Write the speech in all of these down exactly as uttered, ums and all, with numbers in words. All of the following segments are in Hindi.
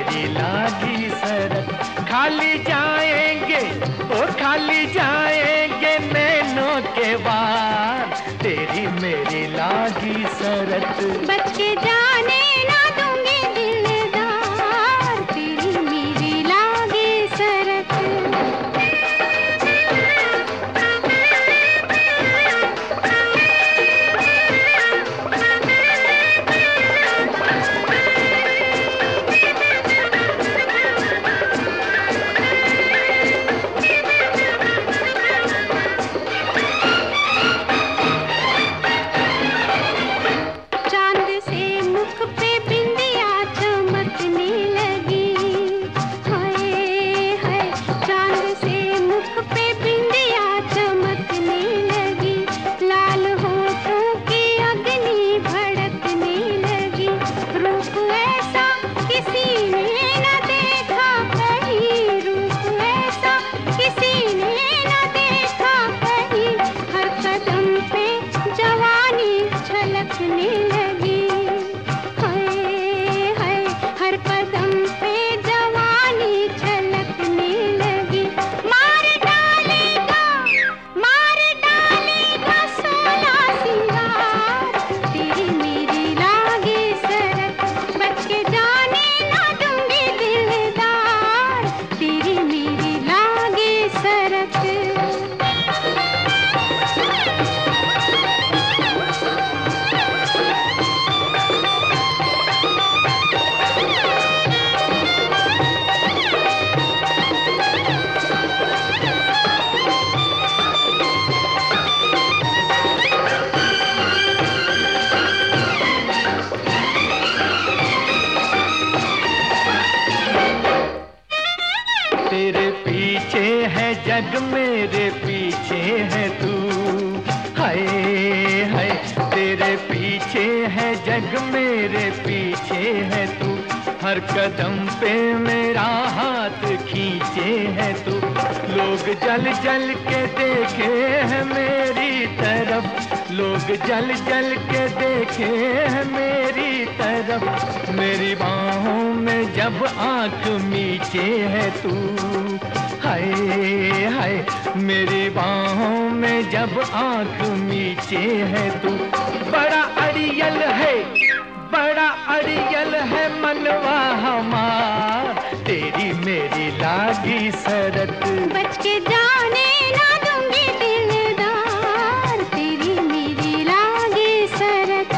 मेरी लागी शरत। खाली जाएंगे ओ खाली जाएंगे नैनों के वार, तेरी मेरी लागी शरत। बच के जाने ना दूंगी दिलदार, तेरी मेरी लागी शरत। तेरे पीछे है जग मेरे पीछे है तू, हाय हाय तेरे पीछे है जग मेरे पीछे है तू। हर कदम पे मेरा हाथ खींचे है तू। लोग जल जल के देखे हैं मेरी तरफ, लोग जल जल के देखे हैं मेरी तरफ। मेरी बाहों में जब आंख मीचे है तू, हाय हाय मेरी बाहों में जब आंख मीचे है तू। बड़ा अड़ियल है बड़ा अड़ियल है मनवा हमार, तेरी मेरी लागी शरत। बच के जाने ना दूंगी दिलदार, तेरी मेरी लागी शरत।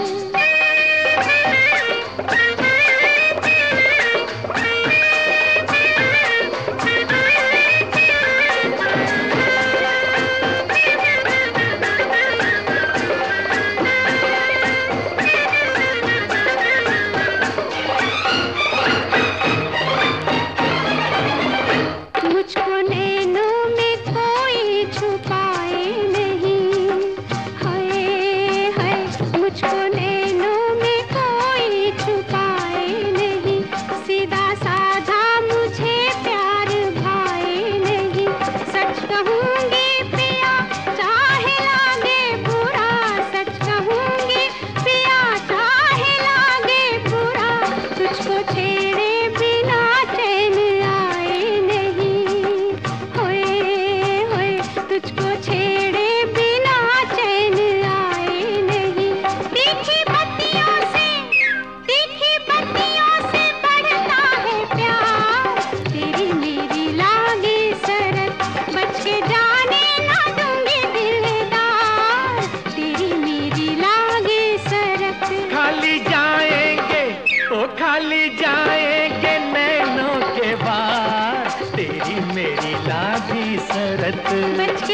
खाली जाएंगे नैनों के वार, तेरी मेरी लागी शरत।